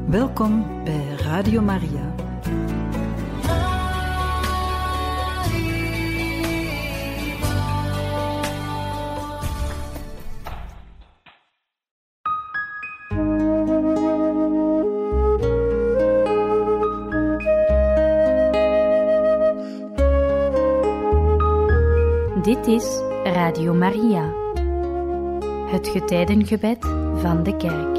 Welkom bij Radio Maria. Dit is Radio Maria, het getijdengebed van de kerk.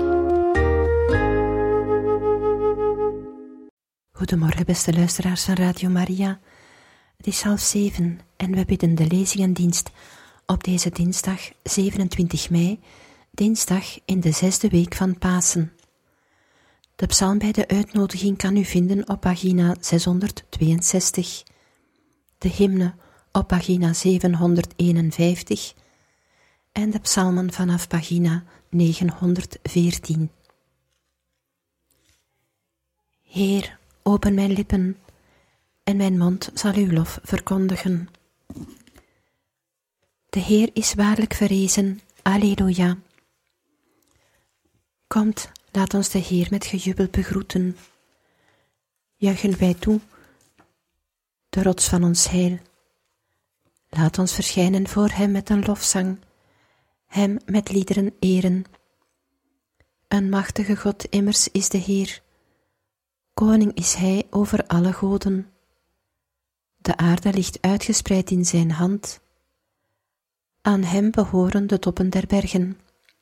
Goedemorgen beste luisteraars van Radio Maria. Het is 6:30 en we bidden de lezingendienst op deze dinsdag 27 mei, dinsdag in de 6e week van Pasen. De psalm bij de uitnodiging kan u vinden op pagina 662, de hymne op pagina 751 en de psalmen vanaf pagina 914. Heer, open mijn lippen, en mijn mond zal uw lof verkondigen. De Heer is waarlijk verrezen, Alleluia. Komt, laat ons de Heer met gejubel begroeten. Juichen wij toe, de rots van ons heil. Laat ons verschijnen voor hem met een lofzang, hem met liederen eren. Een machtige God immers is de Heer. Koning is hij over alle goden. De aarde ligt uitgespreid in zijn hand. Aan hem behoren de toppen der bergen.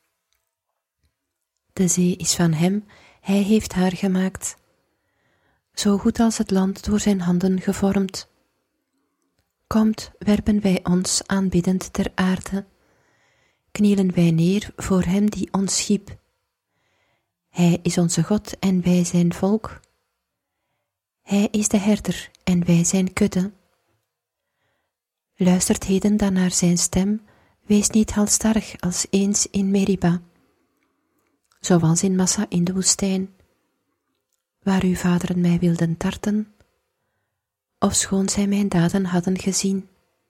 De zee is van hem, hij heeft haar gemaakt. Zo goed als het land door zijn handen gevormd. Komt, werpen wij ons aanbiddend ter aarde. Knielen wij neer voor hem die ons schiep. Hij is onze God en wij zijn volk. Hij is de herder en wij zijn kudde. Luistert heden dan naar zijn stem, wees niet halstarrig als eens in Meriba, zoals in Massa in de woestijn, waar uw vaderen mij wilden tarten, ofschoon zij mijn daden hadden gezien.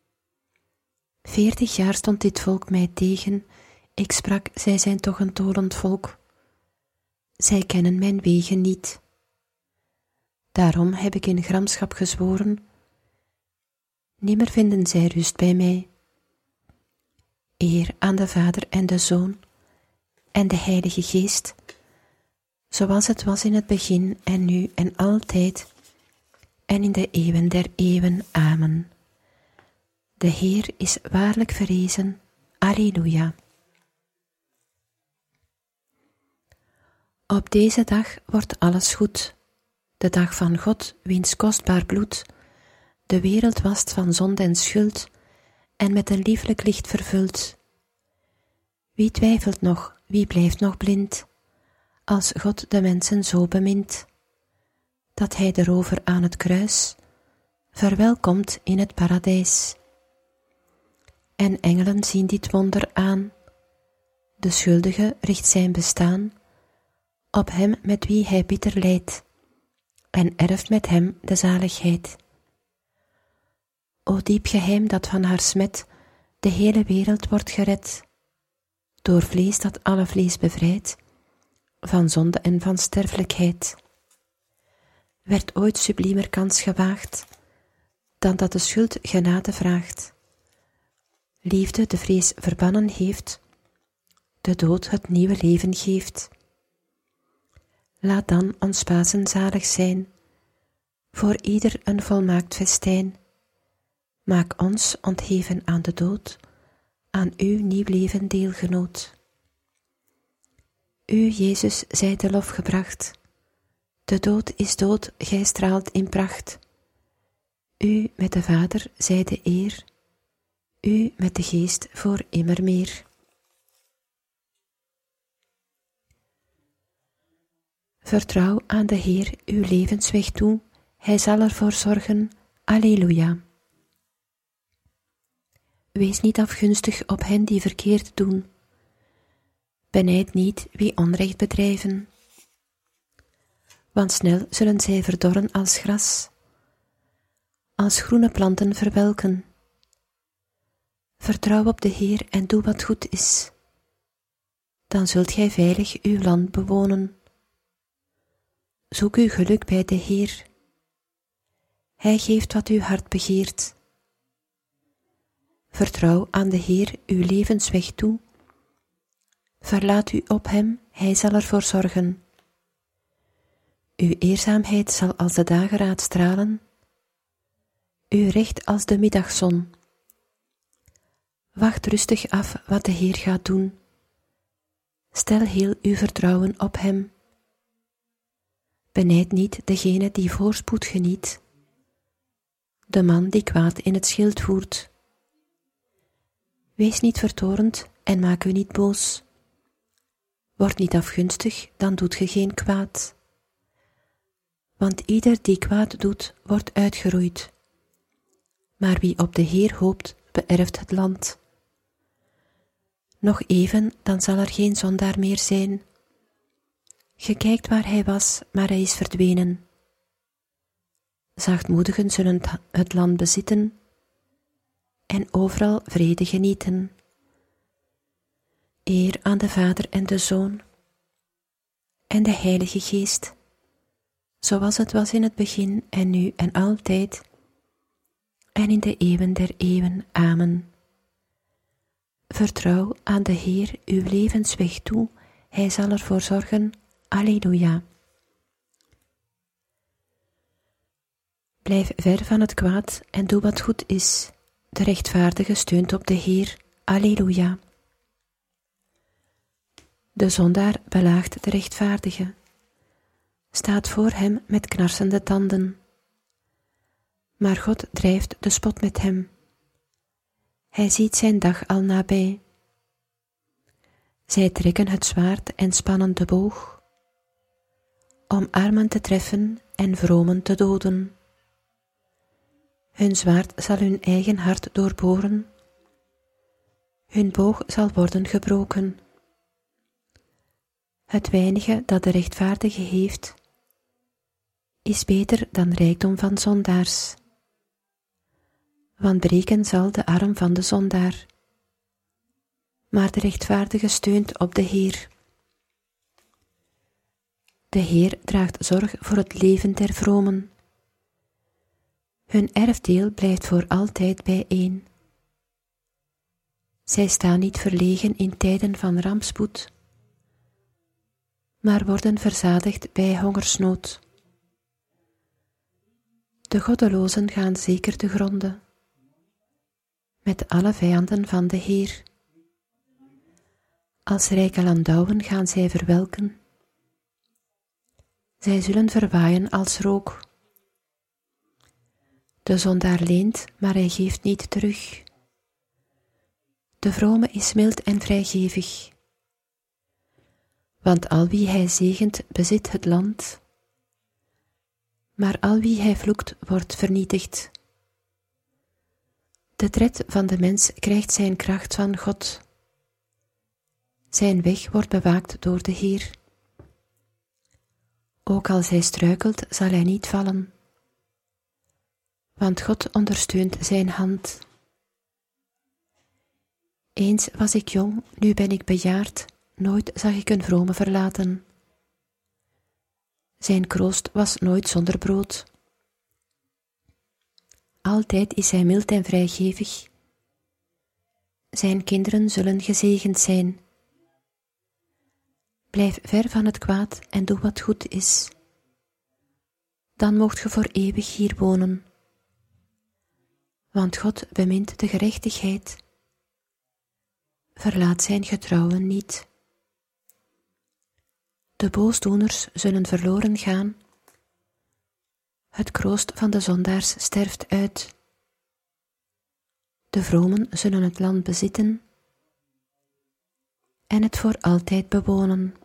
40 jaar stond dit volk mij tegen, ik sprak, zij zijn toch een tolend volk. Zij kennen mijn wegen niet. Daarom heb ik in gramschap gezworen, nimmer vinden zij rust bij mij. Eer aan de Vader en de Zoon en de Heilige Geest, zoals het was in het begin en nu en altijd, en in de eeuwen der eeuwen. Amen. De Heer is waarlijk verrezen. Alleluia. Op deze dag wordt alles goed. De dag van God, wiens kostbaar bloed de wereld wast van zonde en schuld en met een lieflijk licht vervult. Wie twijfelt nog, wie blijft nog blind, als God de mensen zo bemint, dat hij de rover aan het kruis verwelkomt in het paradijs. En engelen zien dit wonder aan, de schuldige richt zijn bestaan op hem met wie hij bitter lijdt, en erft met hem de zaligheid. O diep geheim dat van haar smet de hele wereld wordt gered, door vlees dat alle vlees bevrijdt, van zonde en van sterfelijkheid. Werd ooit subliemer kans gewaagd, dan dat de schuld genade vraagt. Liefde de vrees verbannen heeft, de dood het nieuwe leven geeft. Laat dan ons Pasen zalig zijn, voor ieder een volmaakt festijn. Maak ons, ontheven aan de dood, aan uw nieuw leven deelgenoot. U, Jezus, zijt de lof gebracht. De dood is dood, gij straalt in pracht. U met de Vader zij de eer, u met de Geest voor immer meer. Vertrouw aan de Heer uw levensweg toe, hij zal ervoor zorgen. Alleluia. Wees niet afgunstig op hen die verkeerd doen. Benijd niet wie onrecht bedrijven, want snel zullen zij verdorren als gras, als groene planten verwelken. Vertrouw op de Heer en doe wat goed is. Dan zult gij veilig uw land bewonen. Zoek uw geluk bij de Heer. Hij geeft wat uw hart begeert. Vertrouw aan de Heer uw levensweg toe. Verlaat u op hem, hij zal ervoor zorgen. Uw eerzaamheid zal als de dageraad stralen, uw recht als de middagzon. Wacht rustig af wat de Heer gaat doen. Stel heel uw vertrouwen op hem. Benijd niet degene die voorspoed geniet, de man die kwaad in het schild voert. Wees niet vertorend en maak u niet boos. Word niet afgunstig, dan doet ge geen kwaad. Want ieder die kwaad doet, wordt uitgeroeid. Maar wie op de Heer hoopt, beërft het land. Nog even, dan zal er geen zondaar meer zijn. Ge kijkt waar hij was, maar hij is verdwenen. Zachtmoedigen zullen het land bezitten en overal vrede genieten. Eer aan de Vader en de Zoon en de Heilige Geest, zoals het was in het begin en nu en altijd en in de eeuwen der eeuwen. Amen. Vertrouw aan de Heer uw levensweg toe, hij zal ervoor zorgen. Alleluia. Blijf ver van het kwaad en doe wat goed is. De rechtvaardige steunt op de Heer. Alleluia. De zondaar belaagt de rechtvaardige, staat voor hem met knarsende tanden. Maar God drijft de spot met hem. Hij ziet zijn dag al nabij. Zij trekken het zwaard en spannen de boog, om armen te treffen en vromen te doden. Hun zwaard zal hun eigen hart doorboren, hun boog zal worden gebroken. Het weinige dat de rechtvaardige heeft, is beter dan rijkdom van zondaars. Want breken zal de arm van de zondaar, maar de rechtvaardige steunt op de Heer. De Heer draagt zorg voor het leven der vromen. Hun erfdeel blijft voor altijd bijeen. Zij staan niet verlegen in tijden van rampspoed, maar worden verzadigd bij hongersnood. De goddelozen gaan zeker te gronde, met alle vijanden van de Heer. Als rijke landouwen gaan zij verwelken. Zij zullen verwaaien als rook. De zondaar leent, maar hij geeft niet terug. De vrome is mild en vrijgevig. Want al wie hij zegent, bezit het land. Maar al wie hij vloekt, wordt vernietigd. De tred van de mens krijgt zijn kracht van God. Zijn weg wordt bewaakt door de Heer. Ook als hij struikelt, zal hij niet vallen. Want God ondersteunt zijn hand. Eens was ik jong, nu ben ik bejaard, nooit zag ik een vrome verlaten. Zijn kroost was nooit zonder brood. Altijd is hij mild en vrijgevig. Zijn kinderen zullen gezegend zijn. Blijf ver van het kwaad en doe wat goed is. Dan moogt ge voor eeuwig hier wonen. Want God bemint de gerechtigheid. Verlaat zijn getrouwen niet. De boosdoeners zullen verloren gaan. Het kroost van de zondaars sterft uit. De vromen zullen het land bezitten en het voor altijd bewonen.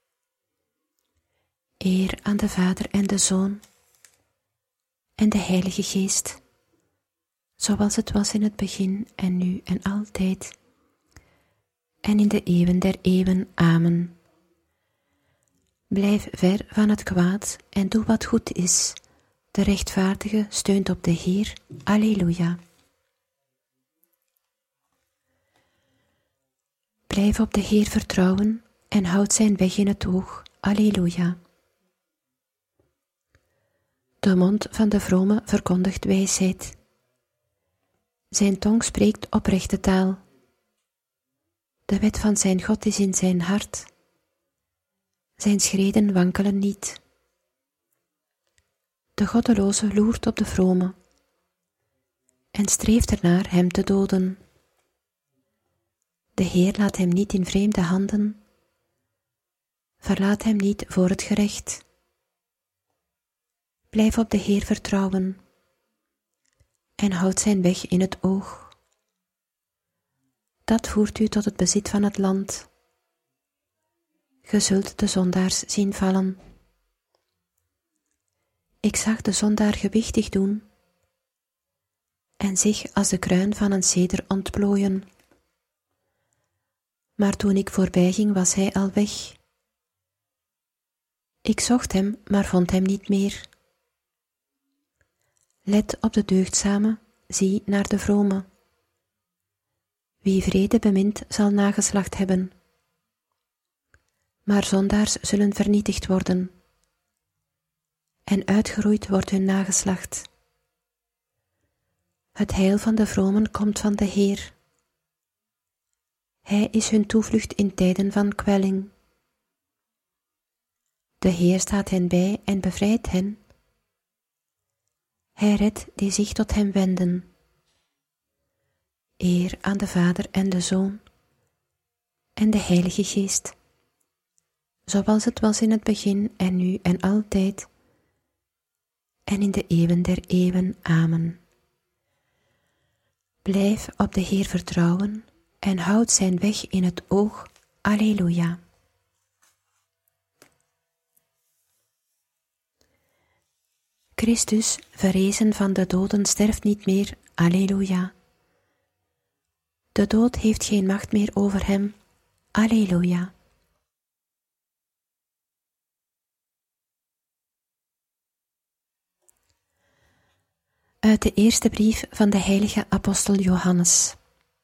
Eer aan de Vader en de Zoon en de Heilige Geest, zoals het was in het begin en nu en altijd en in de eeuwen der eeuwen. Amen. Blijf ver van het kwaad en doe wat goed is. De rechtvaardige steunt op de Heer. Alleluia. Blijf op de Heer vertrouwen en houd zijn weg in het oog. Alleluia. De mond van de vrome verkondigt wijsheid. Zijn tong spreekt oprechte taal. De wet van zijn God is in zijn hart. Zijn schreden wankelen niet. De goddeloze loert op de vrome en streeft ernaar hem te doden. De Heer laat hem niet in vreemde handen, verlaat hem niet voor het gerecht. Blijf op de Heer vertrouwen en houd zijn weg in het oog. Dat voert u tot het bezit van het land. Ge zult de zondaars zien vallen. Ik zag de zondaar gewichtig doen en zich als de kruin van een ceder ontplooien. Maar toen ik voorbij ging, was hij al weg. Ik zocht hem, maar vond hem niet meer. Let op de deugdzame, zie naar de vrome. Wie vrede bemint, zal nageslacht hebben. Maar zondaars zullen vernietigd worden. En uitgeroeid wordt hun nageslacht. Het heil van de vromen komt van de Heer. Hij is hun toevlucht in tijden van kwelling. De Heer staat hen bij en bevrijdt hen. Hij redt die zich tot hem wenden. Eer aan de Vader en de Zoon en de Heilige Geest, zoals het was in het begin en nu en altijd, en in de eeuwen der eeuwen. Amen. Blijf op de Heer vertrouwen en houd zijn weg in het oog. Alleluia. Christus, verrezen van de doden, sterft niet meer. Alleluia. De dood heeft geen macht meer over hem. Alleluia. Uit de eerste brief van de heilige apostel Johannes.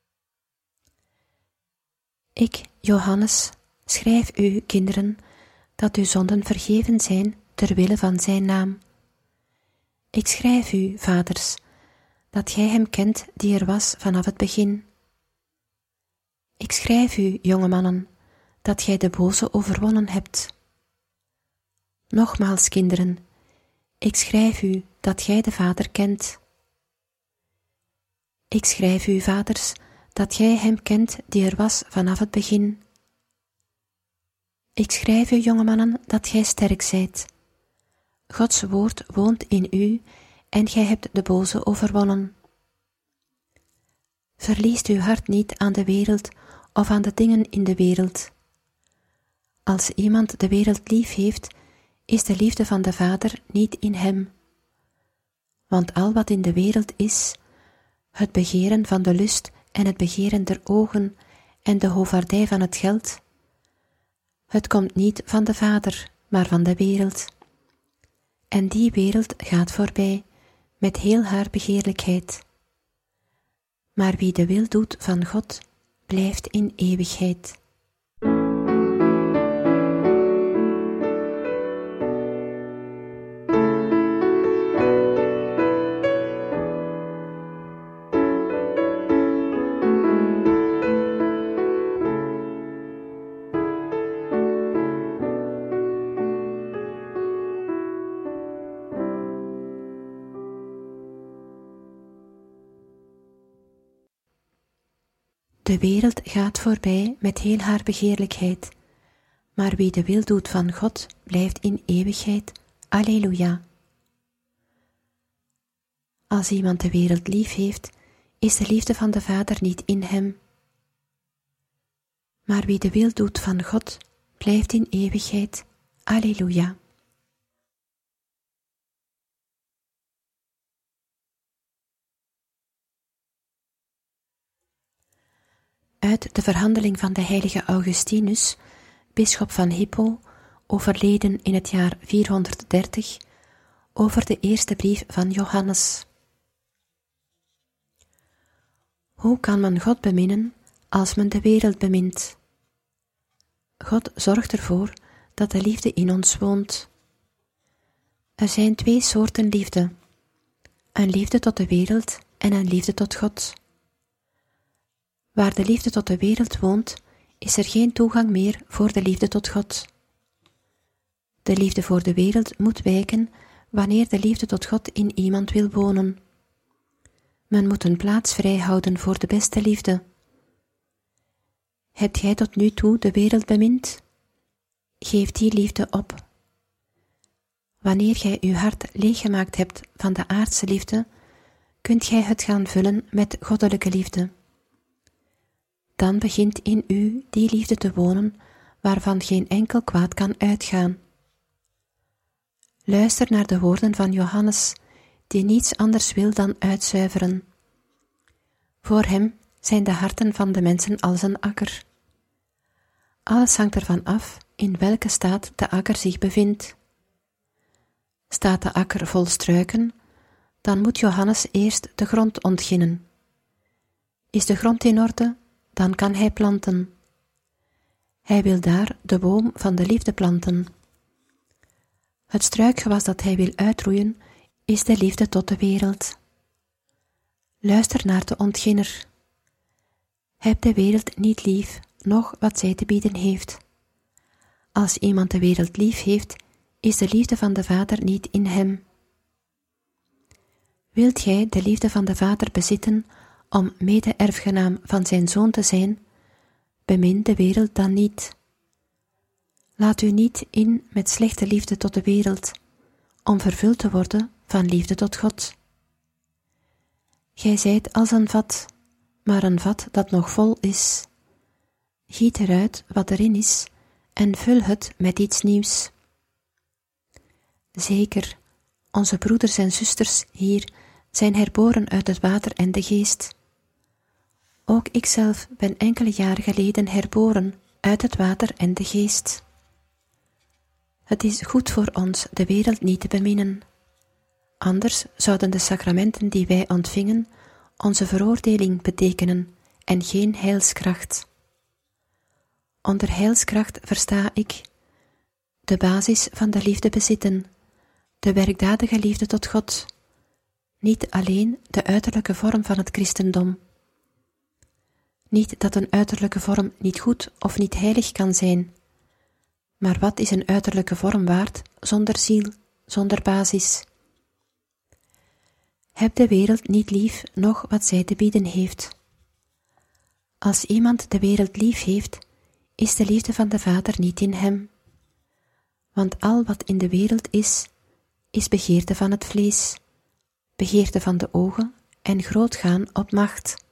Ik, Johannes, schrijf u, kinderen, dat uw zonden vergeven zijn ter wille van zijn naam. Ik schrijf u, vaders, dat gij hem kent die er was vanaf het begin. Ik schrijf u, jonge mannen, dat gij de boze overwonnen hebt. Nogmaals, kinderen, ik schrijf u dat gij de Vader kent. Ik schrijf u, vaders, dat gij hem kent die er was vanaf het begin. Ik schrijf u, jonge mannen, dat gij sterk zijt. Gods woord woont in u en gij hebt de boze overwonnen. Verliest uw hart niet aan de wereld of aan de dingen in de wereld. Als iemand de wereld lief heeft, is de liefde van de Vader niet in hem. Want al wat in de wereld is, het begeren van de lust en het begeren der ogen en de hovaardij van het geld, het komt niet van de Vader, maar van de wereld. En die wereld gaat voorbij, met heel haar begeerlijkheid. Maar wie de wil doet van God, blijft in eeuwigheid. De wereld gaat voorbij met heel haar begeerlijkheid, maar wie de wil doet van God, blijft in eeuwigheid. Alleluia. Als iemand de wereld lief heeft, is de liefde van de Vader niet in hem. Maar wie de wil doet van God, blijft in eeuwigheid. Alleluia. Uit de verhandeling van de heilige Augustinus, bisschop van Hippo, overleden in het jaar 430, over de eerste brief van Johannes. Hoe kan men God beminnen als men de wereld bemint? God zorgt ervoor dat de liefde in ons woont. Er zijn 2 soorten liefde. Een liefde tot de wereld en een liefde tot God. Waar de liefde tot de wereld woont, is er geen toegang meer voor de liefde tot God. De liefde voor de wereld moet wijken wanneer de liefde tot God in iemand wil wonen. Men moet een plaats vrijhouden voor de beste liefde. Hebt gij tot nu toe de wereld bemind? Geef die liefde op. Wanneer gij uw hart leeggemaakt hebt van de aardse liefde, kunt gij het gaan vullen met goddelijke liefde. Dan begint in u die liefde te wonen, waarvan geen enkel kwaad kan uitgaan. Luister naar de woorden van Johannes, die niets anders wil dan uitzuiveren. Voor hem zijn de harten van de mensen als een akker. Alles hangt ervan af in welke staat de akker zich bevindt. Staat de akker vol struiken, dan moet Johannes eerst de grond ontginnen. Is de grond in orde, dan kan hij planten. Hij wil daar de boom van de liefde planten. Het struikgewas dat hij wil uitroeien, is de liefde tot de wereld. Luister naar de ontginner. Heb de wereld niet lief, noch wat zij te bieden heeft. Als iemand de wereld lief heeft, is de liefde van de Vader niet in hem. Wilt gij de liefde van de Vader bezitten om mede-erfgenaam van zijn Zoon te zijn, bemin de wereld dan niet. Laat u niet in met slechte liefde tot de wereld, om vervuld te worden van liefde tot God. Gij zijt als een vat, maar een vat dat nog vol is. Giet eruit wat erin is en vul het met iets nieuws. Zeker, onze broeders en zusters hier zijn herboren uit het water en de geest. Ook ikzelf ben enkele jaren geleden herboren uit het water en de geest. Het is goed voor ons de wereld niet te beminnen. Anders zouden de sacramenten die wij ontvingen onze veroordeling betekenen en geen heilskracht. Onder heilskracht versta ik de basis van de liefde bezitten, de werkdadige liefde tot God, niet alleen de uiterlijke vorm van het christendom. Niet dat een uiterlijke vorm niet goed of niet heilig kan zijn, maar wat is een uiterlijke vorm waard zonder ziel, zonder basis? Heb de wereld niet lief, noch wat zij te bieden heeft. Als iemand de wereld lief heeft, is de liefde van de Vader niet in hem. Want al wat in de wereld is begeerte van het vlees, begeerte van de ogen en grootgaan op macht.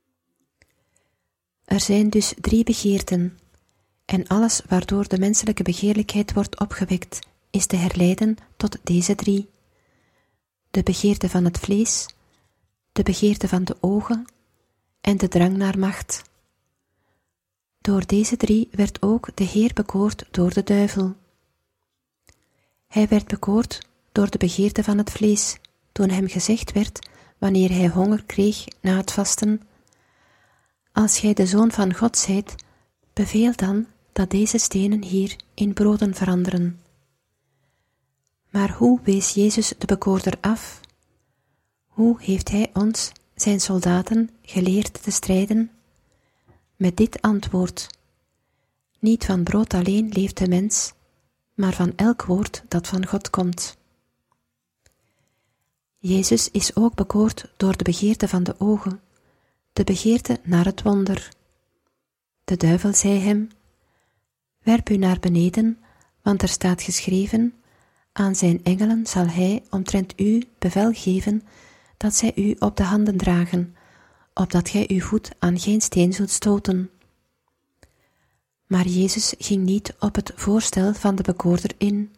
Er zijn dus 3 begeerten, en alles waardoor de menselijke begeerlijkheid wordt opgewekt, is te herleiden tot deze 3. De begeerte van het vlees, de begeerte van de ogen en de drang naar macht. Door deze 3 werd ook de Heer bekoord door de duivel. Hij werd bekoord door de begeerte van het vlees, toen hem gezegd werd, wanneer hij honger kreeg na het vasten: als gij de Zoon van God zijt, beveel dan dat deze stenen hier in broden veranderen. Maar hoe wees Jezus de bekoorder af? Hoe heeft hij ons, zijn soldaten, geleerd te strijden? Met dit antwoord: niet van brood alleen leeft de mens, maar van elk woord dat van God komt. Jezus is ook bekoord door de begeerte van de ogen, de begeerte naar het wonder. De duivel zei hem: werp u naar beneden, want er staat geschreven: aan zijn engelen zal hij omtrent u bevel geven, dat zij u op de handen dragen, opdat gij uw voet aan geen steen zult stoten. Maar Jezus ging niet op het voorstel van de bekoorder in.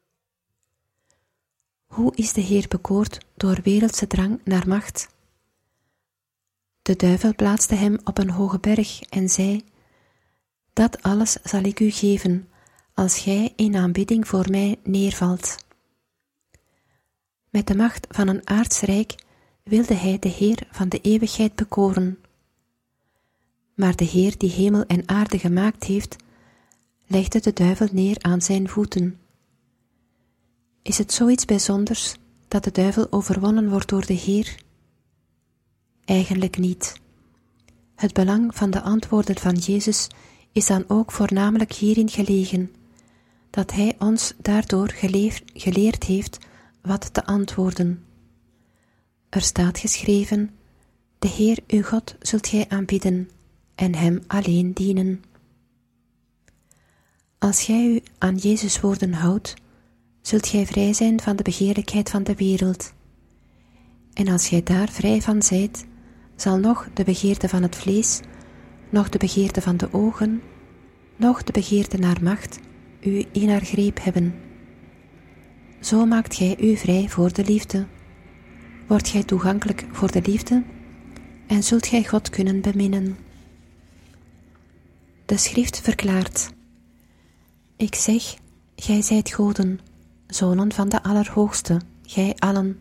Hoe is de Heer bekoord door wereldse drang naar macht? De duivel plaatste hem op een hoge berg en zei: dat alles zal ik u geven, als gij in aanbidding voor mij neervalt. Met de macht van een aards rijk wilde hij de Heer van de eeuwigheid bekoren. Maar de Heer die hemel en aarde gemaakt heeft, legde de duivel neer aan zijn voeten. Is het zoiets bijzonders dat de duivel overwonnen wordt door de Heer? Eigenlijk niet. Het belang van de antwoorden van Jezus is dan ook voornamelijk hierin gelegen, dat Hij ons daardoor geleerd heeft wat te antwoorden. Er staat geschreven: de Heer uw God zult gij aanbidden en Hem alleen dienen. Als gij u aan Jezus' woorden houdt, zult gij vrij zijn van de begeerlijkheid van de wereld. En als gij daar vrij van zijt, zal noch de begeerte van het vlees, noch de begeerte van de ogen, noch de begeerte naar macht u in haar greep hebben. Zo maakt gij u vrij voor de liefde. Wordt gij toegankelijk voor de liefde en zult gij God kunnen beminnen. De schrift verklaart: ik zeg, gij zijt goden, zonen van de Allerhoogste, gij allen.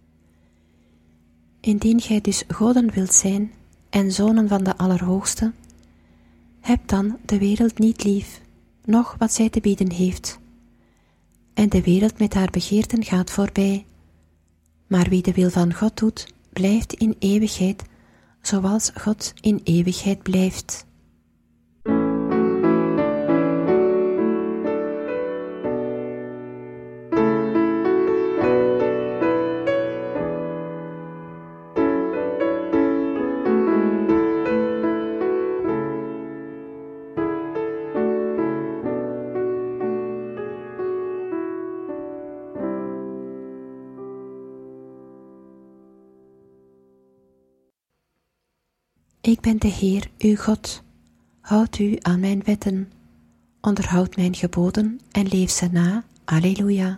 Indien gij dus goden wilt zijn en zonen van de Allerhoogste, heb dan de wereld niet lief, noch wat zij te bieden heeft. En de wereld met haar begeerten gaat voorbij. Maar wie de wil van God doet, blijft in eeuwigheid, zoals God in eeuwigheid blijft. Ik ben de Heer, uw God. Houd u aan mijn wetten, onderhoud mijn geboden en leef ze na. Alleluia.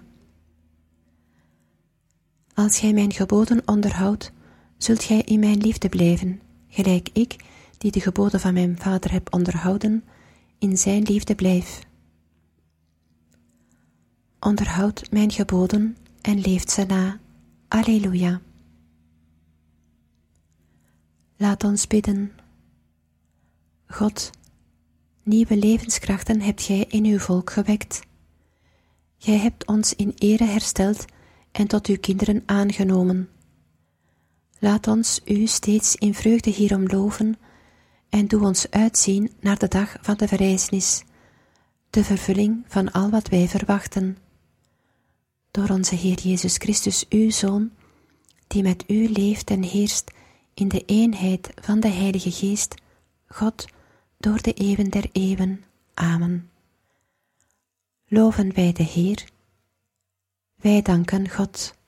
Als gij mijn geboden onderhoudt, zult gij in mijn liefde blijven, gelijk ik, die de geboden van mijn Vader heb onderhouden, in zijn liefde blijf. Onderhoud mijn geboden en leeft ze na. Alleluia. Laat ons bidden. God, nieuwe levenskrachten hebt gij in uw volk gewekt. Gij hebt ons in ere hersteld en tot uw kinderen aangenomen. Laat ons u steeds in vreugde hierom loven en doe ons uitzien naar de dag van de verrijzenis, de vervulling van al wat wij verwachten. Door onze Heer Jezus Christus, uw Zoon, die met u leeft en heerst in de eenheid van de Heilige Geest, God, door de eeuwen der eeuwen. Amen. Loven wij de Heer. Wij danken God.